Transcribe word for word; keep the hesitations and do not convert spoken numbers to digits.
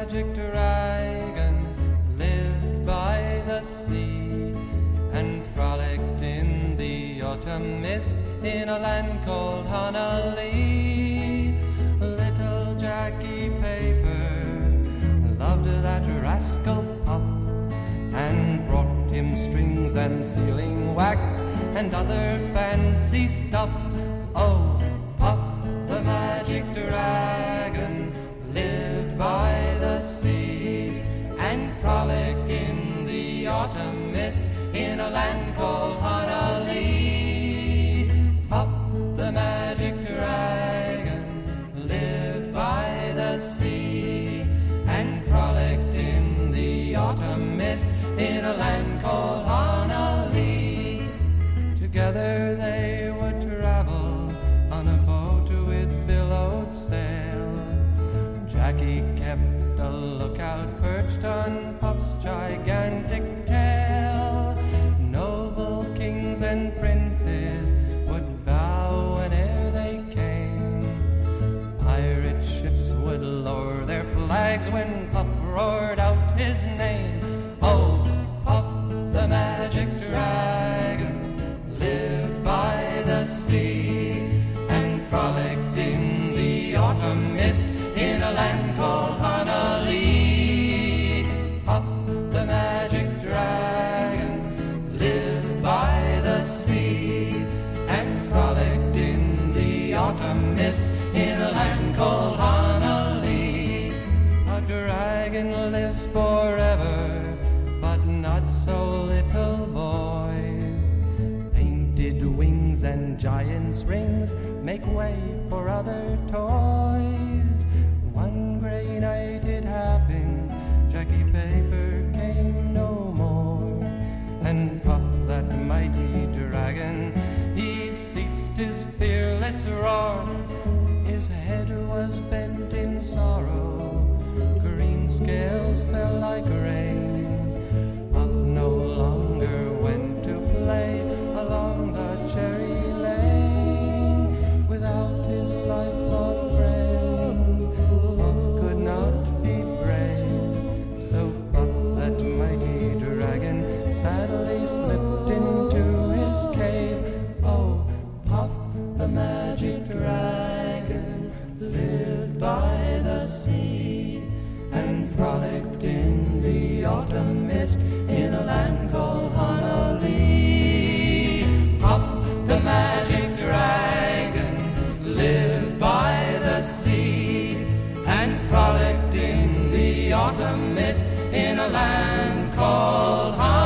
magic dragon lived by the sea and frolicked in the autumn mist in a land called Honolulu. Little Jackie Paper loved that rascal Puff and brought him strings and sealing wax and other fancy stuff. Oh, Puff the magic dragon lived by the sea and frolicked in the autumn mist in a land called Honolulu. Puff the magic dragon lived by the sea and frolicked in the autumn mist in a land called Honolulu. Together they would travel on a boat with billowed sail. Jackie kept a lookout perched on Puff's gigantic tail. Noble kings and princes would bow whene'er they came. Pirate ships would lower their flags when Puff roared out his name. Oh, Puff the magic dragon lived by the sea and frolicked in the autumn mist in a land called Honolulu. Puff the magic dragon lived by the sea and frolicked in the autumn mist in a land called Honolulu. A dragon lives forever, but not so little boys. Painted wings and giant's rings make way for other toys. One gray night it happened, Jackie Paper came no more, and Puff that mighty dragon, he ceased his fearless roar. His head was bent in sorrow, green scales fell like rain. Puff no longer went to play along the cherry lane. Without his lifelong friend, Puff could not be brave. So Puff that mighty dragon sadly slipped into his cave. Oh, Puff the magic dragon lived by the sea and frolicked in the autumn mist in a land called Honolulu. Puff the magic dragon lived by the sea and frolicked in the autumn mist in a land called Honolulu.